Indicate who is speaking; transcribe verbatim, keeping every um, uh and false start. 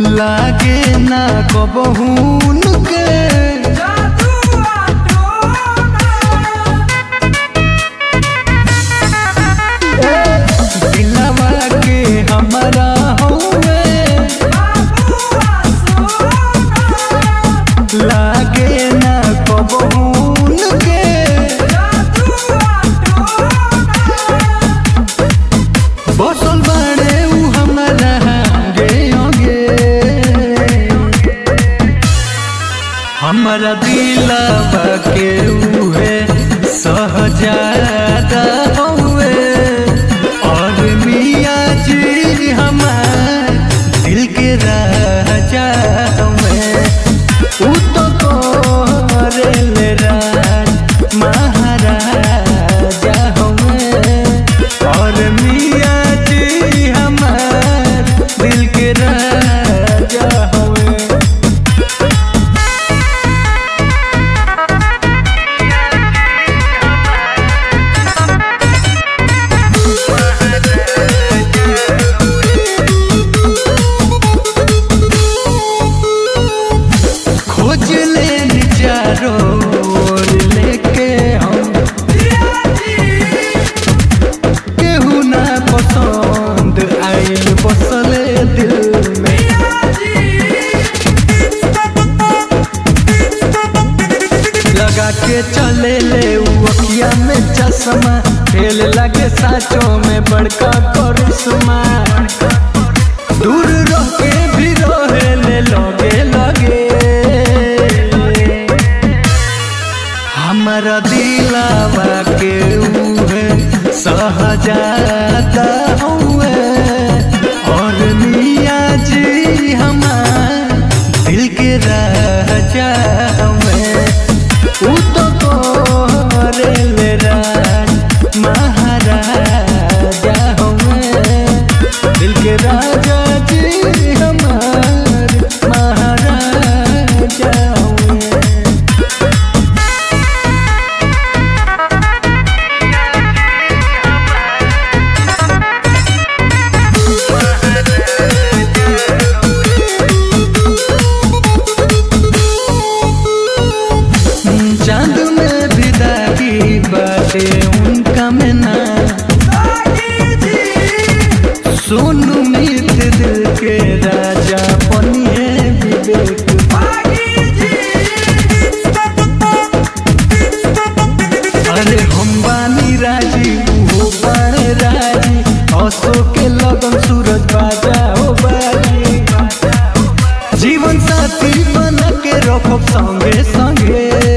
Speaker 1: लागे ना कबहून के दिलवा के हमारा हुए लागे ना कबहून के बसल बाड़े उ हमारा गे गे हमारा दिलवा के उहे सहजादा हुए और मियाँ जी हमार दिल के राजा हुए उ तो करेले राज महाराजा हुए और मियाँ जी हमार दिल के राजा हुए। खोज ले चारों ओर लेके हम केहू ना पसंद आइल बसले दिल में लगा के चले ले उ अखिया में चश्मा खेल लगे साचों में बड़का करिश्मा दूर रह के भी रहे ले लगे लगे हमारा दिलवा के उहे सहजादा हुए और मियाँ जी हमार दिल के राजा हुए उ तो करेले राज महाराजा हुए दिल के राजा जी हमार महाराजा हुए। चांद में भी दागी बाटे उनका में ना सोनू मीत दिल के राजा बनिए विवेक अरे हम बानी राजी वो बाणे राजी असो के लगन सूरज बाजा हो बाजी जीवन साथी बना के रखब संगे संगे